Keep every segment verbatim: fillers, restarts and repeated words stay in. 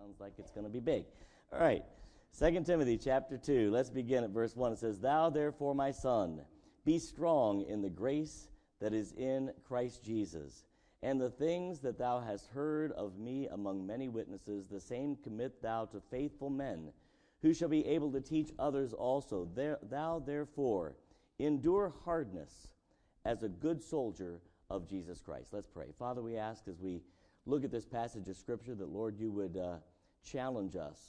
Sounds like it's going to be big. All right, Second Timothy chapter two. Let's begin at verse one. It says, Thou therefore, my son, be strong in the grace that is in Christ Jesus. And the things that thou hast heard of me among many witnesses, the same commit thou to faithful men, who shall be able to teach others also. There, thou therefore endure hardness as a good soldier of Jesus Christ. Let's pray. Father, we ask as we look at this passage of Scripture that, Lord, you would uh, challenge us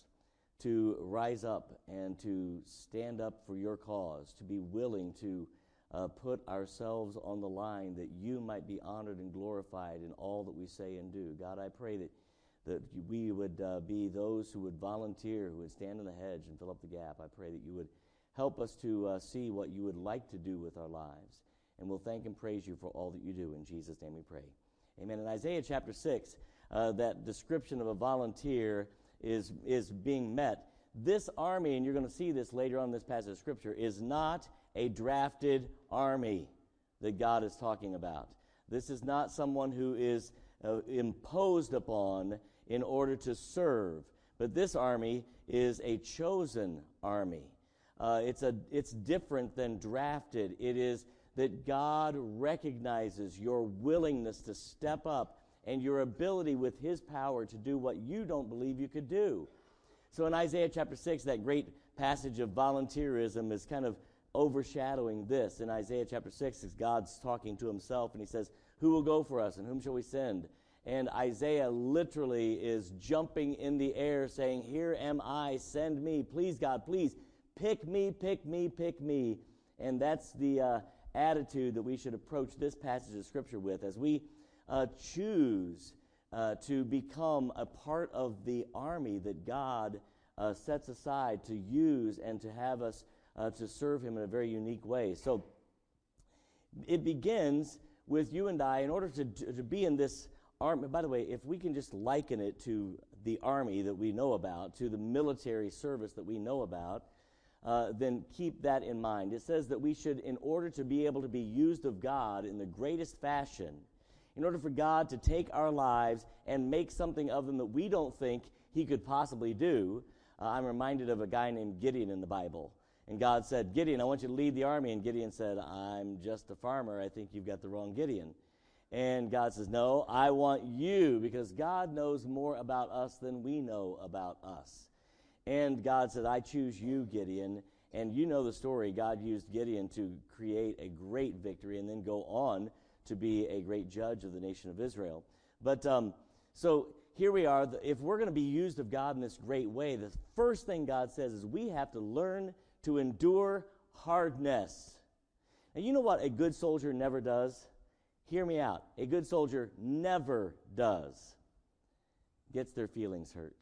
to rise up and to stand up for your cause, to be willing to uh, put ourselves on the line that you might be honored and glorified in all that we say and do. God, I pray that, that we would uh, be those who would volunteer, who would stand in the hedge and fill up the gap. I pray that you would help us to uh, see what you would like to do with our lives. And we'll thank and praise you for all that you do. In Jesus' name we pray. Amen. In Isaiah chapter six, uh, that description of a volunteer is, is being met. This army, and you're going to see this later on in this passage of Scripture, is not a drafted army that God is talking about. This is not someone who is uh, imposed upon in order to serve. But this army is a chosen army. Uh, it's a it's different than drafted. It is that God recognizes your willingness to step up and your ability with his power to do what you don't believe you could do. So in Isaiah chapter six, that great passage of volunteerism is kind of overshadowing this. In Isaiah chapter six, is God's talking to himself, and he says, who will go for us, and whom shall we send? And Isaiah literally is jumping in the air saying, here am I, send me. Please, God, please, pick me, pick me, pick me. And that's the uh, attitude that we should approach this passage of Scripture with as we uh, choose uh, to become a part of the army that God uh, sets aside to use and to have us uh, to serve him in a very unique way. So it begins with you and I, in order to, to be in this army. By the way, if we can just liken it to the army that we know about, to the military service that we know about, Uh, then keep that in mind. It says that we should, in order to be able to be used of God in the greatest fashion, in order for God to take our lives and make something of them that we don't think he could possibly do. Uh, I'm reminded of a guy named Gideon in the Bible. And God said, Gideon, I want you to lead the army. And Gideon said, I'm just a farmer. I think you've got the wrong Gideon. And God says, no, I want you, because God knows more about us than we know about us. And God said, I choose you, Gideon. And you know the story. God used Gideon to create a great victory and then go on to be a great judge of the nation of Israel. But um, so here we are. If we're going to be used of God in this great way, the first thing God says is we have to learn to endure hardness. And you know what a good soldier never does? Hear me out. A good soldier never does. Gets their feelings hurt.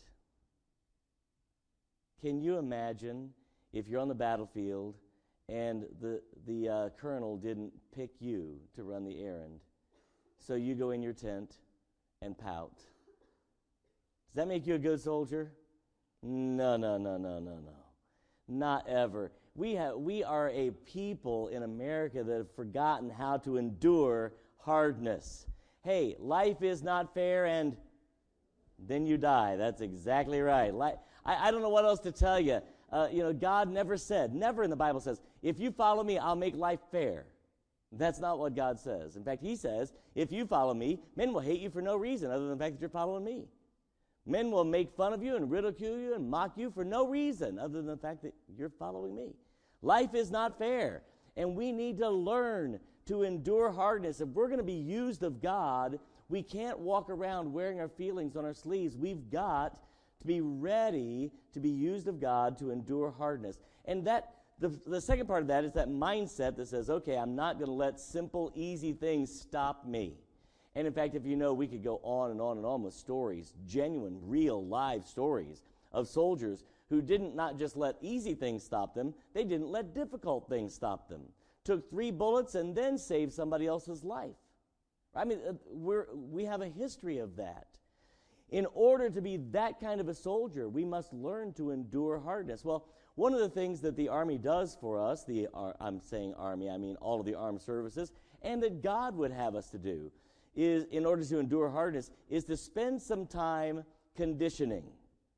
Can you imagine if you're on the battlefield and the the uh, colonel didn't pick you to run the errand, so you go in your tent and pout? Does that make you a good soldier? No, no, no, no, no, no. Not ever. We have we are a people in America that have forgotten how to endure hardness. Hey, life is not fair, and then you die. That's exactly right. Life, I, I don't know what else to tell you. Uh, you know, God never said, never in the Bible says, if you follow me, I'll make life fair. That's not what God says. In fact, he says, if you follow me, men will hate you for no reason other than the fact that you're following me. Men will make fun of you and ridicule you and mock you for no reason other than the fact that you're following me. Life is not fair, and we need to learn to endure hardness. If we're going to be used of God, we can't walk around wearing our feelings on our sleeves. We've got to be ready to be used of God to endure hardness. And that the, the second part of that is that mindset that says, okay, I'm not going to let simple, easy things stop me. And in fact, if you know, we could go on and on and on with stories, genuine, real, live stories of soldiers who didn't not just let easy things stop them, they didn't let difficult things stop them. Took three bullets and then saved somebody else's life. I mean, we're, we have a history of that. In order to be that kind of a soldier, we must learn to endure hardness. Well, one of the things that the Army does for us, the uh, I'm saying Army, I mean all of the armed services, and that God would have us to do, is in order to endure hardness, is to spend some time conditioning.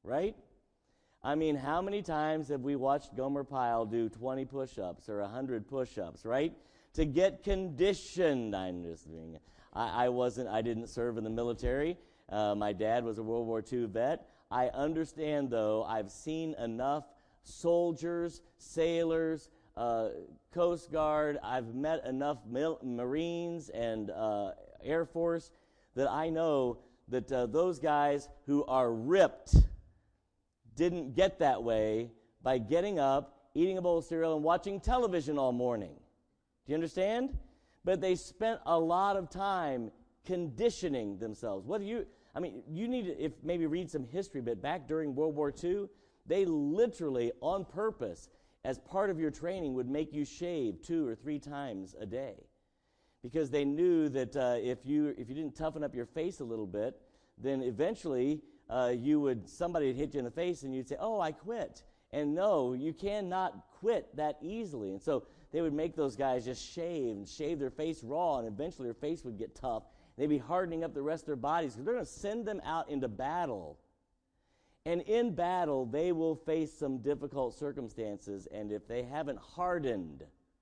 right? I mean, how many times have we watched Gomer Pyle do twenty push-ups or one hundred push-ups, right? To get conditioned. I'm just being, I, I wasn't, I didn't serve in the military. Uh, my dad was a World War Two vet. I understand, though, I've seen enough soldiers, sailors, uh, Coast Guard. I've met enough mil- Marines and uh, Air Force that I know that uh, those guys who are ripped didn't get that way by getting up, eating a bowl of cereal, and watching television all morning. Do you understand? But they spent a lot of time conditioning themselves. What do you, I mean, you need to, if maybe read some history, but back during World War Two, they literally, on purpose, as part of your training, would make you shave two or three times a day. Because they knew that uh, if you if you didn't toughen up your face a little bit, then eventually uh, you would, somebody would hit you in the face and you'd say, oh, I quit. And no, you cannot quit that easily. And so they would make those guys just shave and shave their face raw, and eventually their face would get tough. They'd be hardening up the rest of their bodies because they're going to send them out into battle. And in battle, they will face some difficult circumstances, and if they haven't hardened,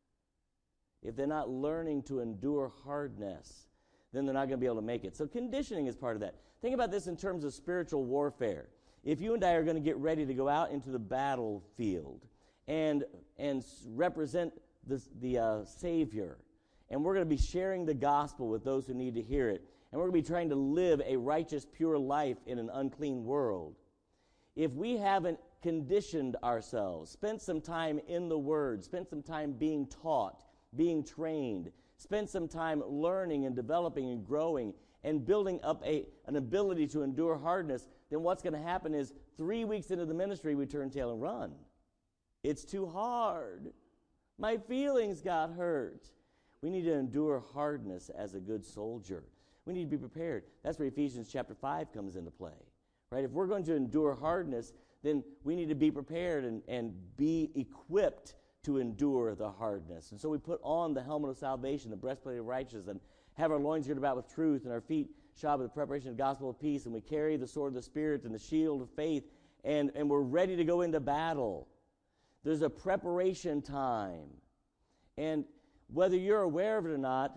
if they're not learning to endure hardness, then they're not going to be able to make it. So conditioning is part of that. Think about this in terms of spiritual warfare. If you and I are going to get ready to go out into the battlefield and and represent the, the uh, Savior, and we're going to be sharing the gospel with those who need to hear it, and we're going to be trying to live a righteous, pure life in an unclean world, if we haven't conditioned ourselves, spent some time in the Word, spent some time being taught, being trained, spent some time learning and developing and growing and building up a, an ability to endure hardness, then what's going to happen is three weeks into the ministry, we turn tail and run. It's too hard. My feelings got hurt. We need to endure hardness as a good soldier. We need to be prepared. That's where Ephesians chapter five comes into play. Right? If we're going to endure hardness, then we need to be prepared and, and be equipped to endure the hardness. And so we put on the helmet of salvation, the breastplate of righteousness, and have our loins girded about with truth, and our feet shod with the preparation of the gospel of peace, and we carry the sword of the Spirit and the shield of faith, and, and we're ready to go into battle. There's a preparation time. And whether you're aware of it or not,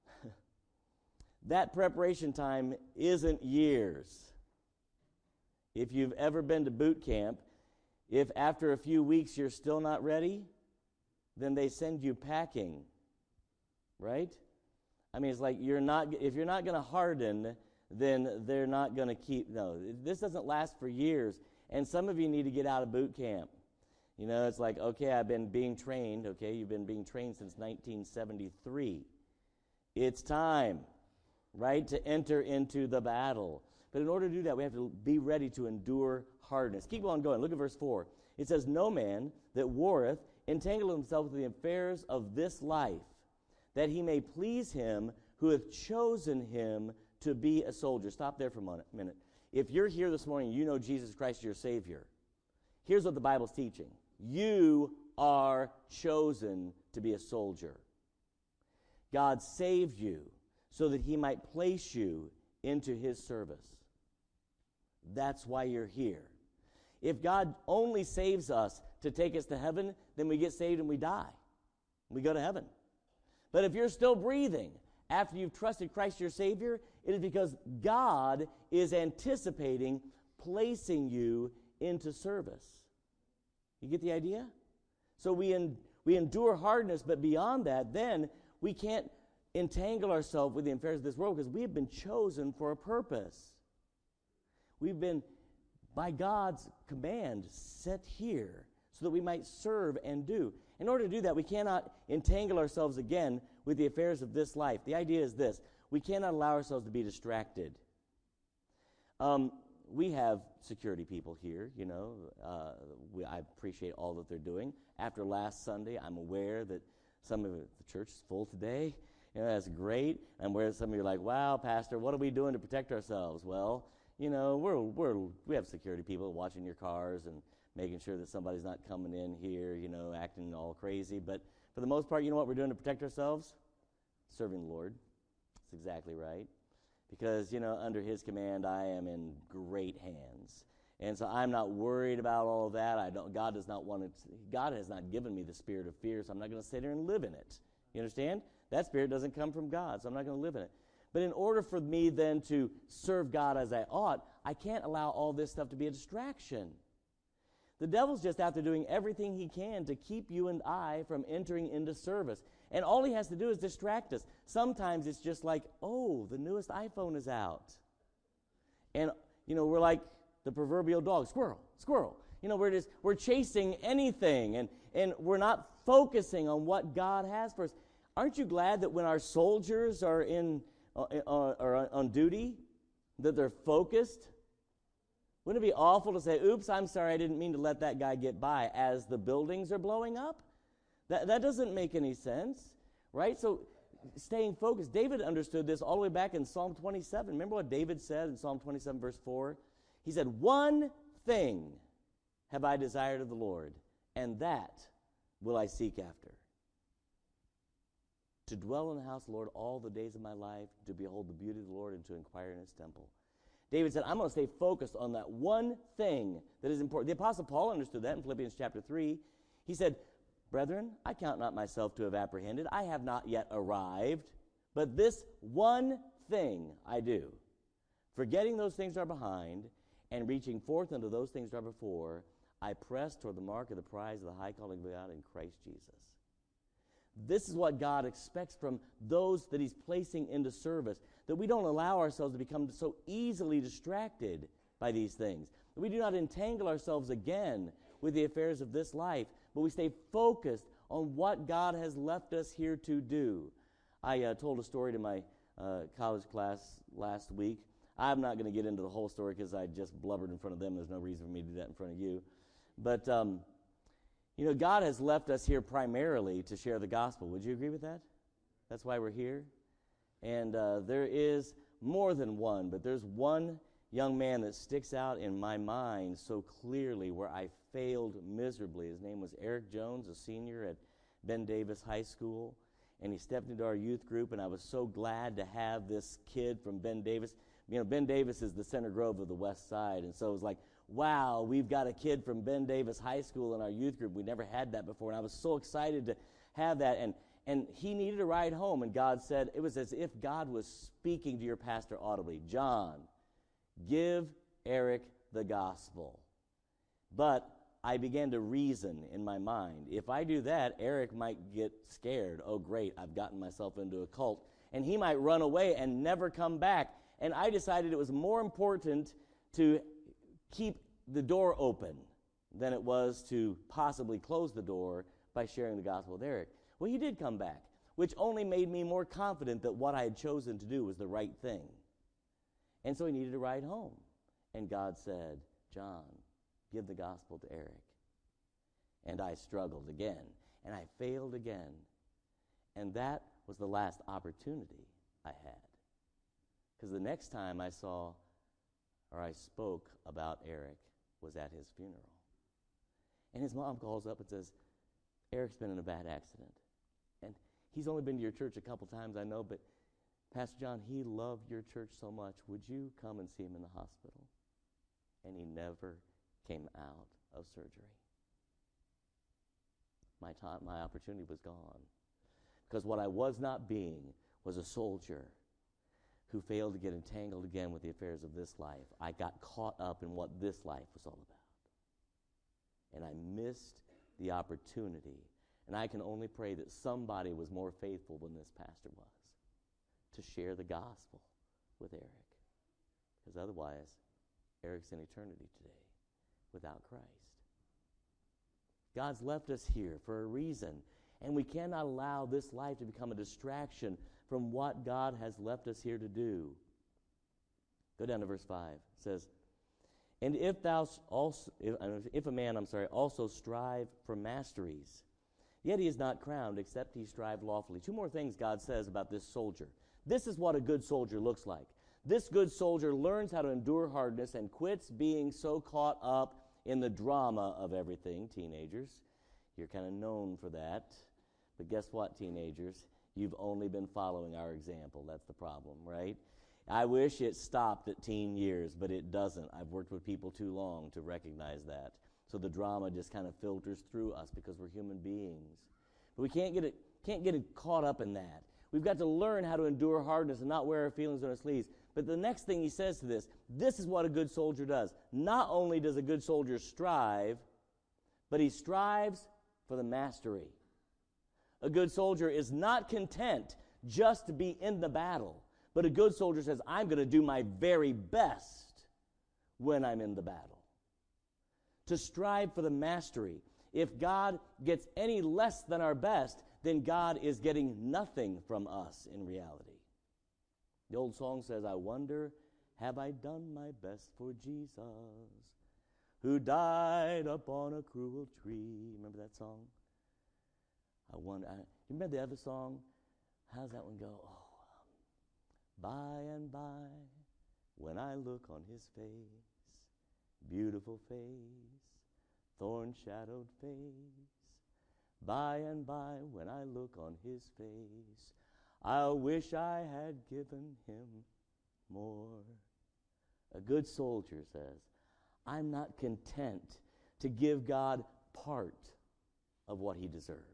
that preparation time isn't years. If you've ever been to boot camp, if after a few weeks you're still not ready, then they send you packing, right? I mean, it's like you're not, if you're not going to harden, then they're not going to keep, no, this doesn't last for years. And some of you need to get out of boot camp. You know, it's like, okay, I've been being trained, okay, you've been being trained since nineteen seventy-three. It's time, right, to enter into the battle. But in order to do that, we have to be ready to endure hardness. Keep on going. Look at verse four. It says, no man that warreth entangle himself with the affairs of this life, that he may please him who hath chosen him to be a soldier. Stop there for a minute. If you're here this morning, you know Jesus Christ is your Savior. Here's what the Bible's teaching. You are chosen to be a soldier. God saved you so that he might place you into his service. That's why you're here. If God only saves us to take us to heaven, then we get saved and we die. We go to heaven. But if you're still breathing after you've trusted Christ your Savior, it is because God is anticipating placing you into service. You get the idea? So we en- we endure hardness, but beyond that, then we can't entangle ourselves with the affairs of this world because we have been chosen for a purpose. We've been, by God's command, set here so that we might serve and do. In order to do that, we cannot entangle ourselves again with the affairs of this life. The idea is this. We cannot allow ourselves to be distracted. Um, we have security people here, you know. Uh, we, I appreciate all that they're doing. After last Sunday, I'm aware that some of the church is full today. You know, that's great. I'm aware that some of you are like, wow, Pastor, what are we doing to protect ourselves? Well, you know, we're we're we have security people watching your cars and making sure that somebody's not coming in here, you know, acting all crazy. But for the most part, you know what we're doing to protect ourselves? Serving the Lord. That's exactly right. Because, you know, under his command, I am in great hands. And so I'm not worried about all of that. I don't. God does not want to. God has not given me the spirit of fear, so I'm not going to sit there and live in it. You understand? That spirit doesn't come from God, so I'm not going to live in it. But in order for me then to serve God as I ought, I can't allow all this stuff to be a distraction. The devil's just out there doing everything he can to keep you and I from entering into service. And all he has to do is distract us. Sometimes it's just like, oh, the newest iPhone is out. And, you know, we're like the proverbial dog, squirrel, squirrel. You know, we're just, we're chasing anything, and, and we're not focusing on what God has for us. Aren't you glad that when our soldiers are in uh, uh, are on duty, that they're focused? Wouldn't it be awful to say, oops, I'm sorry, I didn't mean to let that guy get by as the buildings are blowing up? That, that doesn't make any sense, right? So staying focused. David understood this all the way back in Psalm twenty-seven. Remember what David said in Psalm twenty-seven, verse four? He said, one thing have I desired of the Lord, and that will I seek after. To dwell in the house of the Lord all the days of my life, to behold the beauty of the Lord, and to inquire in his temple. David said, I'm going to stay focused on that one thing that is important. The Apostle Paul understood that in Philippians chapter three. He said, brethren, I count not myself to have apprehended. I have not yet arrived. But this one thing I do, forgetting those things that are behind, and reaching forth unto those things that are before, I press toward the mark of the prize of the high calling of God in Christ Jesus. This is what God expects from those that he's placing into service, that we don't allow ourselves to become so easily distracted by these things, that we do not entangle ourselves again with the affairs of this life, but we stay focused on what God has left us here to do. I uh, told a story to my uh, college class last week. I'm not going to get into the whole story because I just blubbered in front of them. There's no reason for me to do that in front of you. But, um, you know, God has left us here primarily to share the gospel. Would you agree with that? That's why we're here. And uh, there is more than one, but there's one young man that sticks out in my mind so clearly where I failed miserably. His name was Eric Jones, a senior at Ben Davis High School. And he stepped into our youth group, and I was so glad to have this kid from Ben Davis. You know, Ben Davis is the Center Grove of the West Side, and so it was like, wow, we've got a kid from Ben Davis High School in our youth group. We never had that before, and I was so excited to have that. And and he needed a ride home, and God said, it was as if God was speaking to your pastor audibly. John, give Eric the gospel. But I began to reason in my mind, if I do that, Eric might get scared. Oh, great, I've gotten myself into a cult. And he might run away and never come back. And I decided it was more important to keep the door open than it was to possibly close the door by sharing the gospel with Eric. Well, he did come back, which only made me more confident that what I had chosen to do was the right thing. And so he needed a ride home. And God said, John, give the gospel to Eric. And I struggled again, and I failed again. And that was the last opportunity I had. Because the next time I saw or I spoke about Eric was at his funeral. And his mom calls up and says, Eric's been in a bad accident. And he's only been to your church a couple times, I know, but Pastor John, he loved your church so much. Would you come and see him in the hospital? And he never came out of surgery. My time, my opportunity was gone. Because what I was not being was a soldier who failed to get entangled again with the affairs of this life. I got caught up in what this life was all about. And I missed the opportunity. And I can only pray that somebody was more faithful than this pastor was to share the gospel with Eric. Because otherwise, Eric's in eternity today without Christ. God's left us here for a reason, and we cannot allow this life to become a distraction from what God has left us here to do. Go down to verse five. It says, and if thou also, if, if a man, I'm sorry, also strive for masteries, yet he is not crowned, except he strive lawfully. Two more things God says about this soldier. This is what a good soldier looks like. This good soldier learns how to endure hardness and quits being so caught up in the drama of everything. Teenagers, you're kind of known for that. But guess what, teenagers? You've only been following our example. That's the problem, right? I wish it stopped at teen years, but it doesn't. I've worked with people too long to recognize that. So the drama just kind of filters through us because we're human beings. But we can't get it, can't get it caught up in that. We've got to learn how to endure hardness and not wear our feelings on our sleeves. But the next thing he says to this, this is what a good soldier does. Not only does a good soldier strive, but he strives for the mastery. A good soldier is not content just to be in the battle, but a good soldier says, I'm going to do my very best when I'm in the battle. To strive for the mastery. If God gets any less than our best, then God is getting nothing from us in reality. The old song says, I wonder, have I done my best for Jesus, who died upon a cruel tree? Remember that song? I wonder. I, you remember the other song? How's that one go? Oh, um, by and by, when I look on his face, beautiful face, thorn-shadowed face, by and by, when I look on his face, I wish I had given him more. A good soldier says, I'm not content to give God part of what he deserves.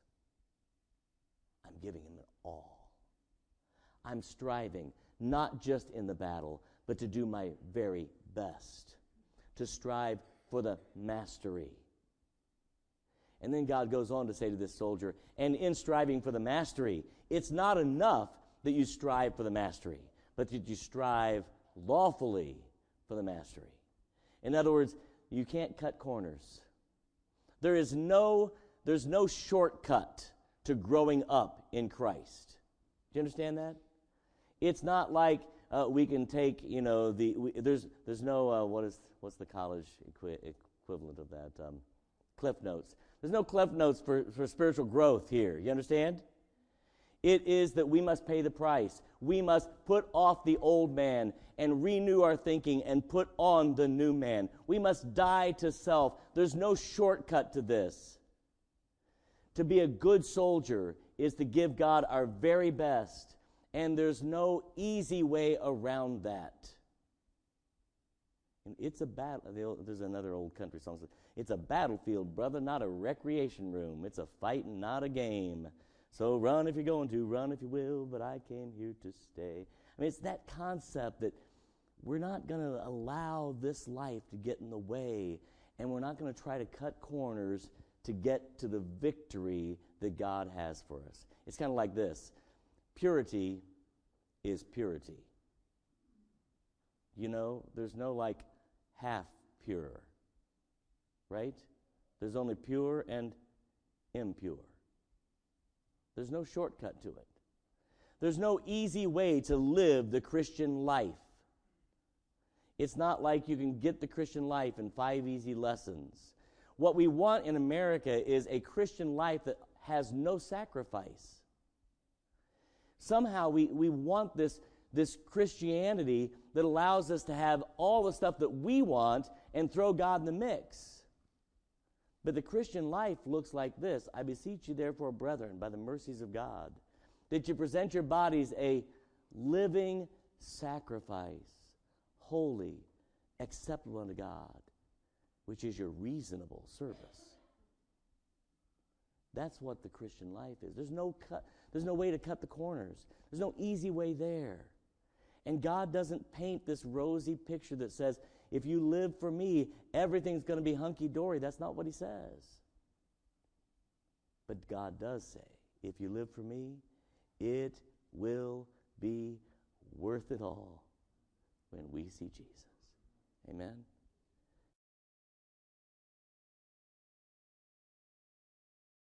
I'm giving him it all. I'm striving, not just in the battle, but to do my very best, to strive for the mastery. And then God goes on to say to this soldier, and in striving for the mastery, it's not enough that you strive for the mastery, but that you strive lawfully for the mastery. In other words, you can't cut corners. There is no, there's no shortcut to growing up in Christ. Do you understand that? It's not like uh, we can take, you know, the we, there's there's no uh, what is what's the college equi- equivalent of that? Um, Cliff Notes. There's no Cliff Notes for, for spiritual growth here. You understand? It is that we must pay the price. We must put off the old man and renew our thinking and put on the new man. We must die to self. There's no shortcut to this. To be a good soldier is to give God our very best, and there's no easy way around that. And it's a battle. There's another old country song that says, it's a battlefield, brother, not a recreation room. It's a fight and not a game. So run if you're going to, run if you will, but I came here to stay. I mean, it's that concept that we're not going to allow this life to get in the way, and we're not going to try to cut corners to get to the victory that God has for us. It's kind of like this. Purity is purity. You know, there's no like half pure, right? There's only pure and impure. There's no shortcut to it. There's no easy way to live the Christian life. It's not like you can get the Christian life in five easy lessons. What we want in America is a Christian life that has no sacrifice. Somehow we, we want this, this Christianity that allows us to have all the stuff that we want and throw God in the mix. But the Christian life looks like this. I beseech you, therefore, brethren, by the mercies of God, that you present your bodies a living sacrifice, holy, acceptable unto God, which is your reasonable service. That's what the Christian life is. There's no cut, there's no way to cut the corners. There's no easy way there. And God doesn't paint this rosy picture that says, if you live for me, everything's going to be hunky-dory. That's not what he says. But God does say, if you live for me, it will be worth it all when we see Jesus. Amen?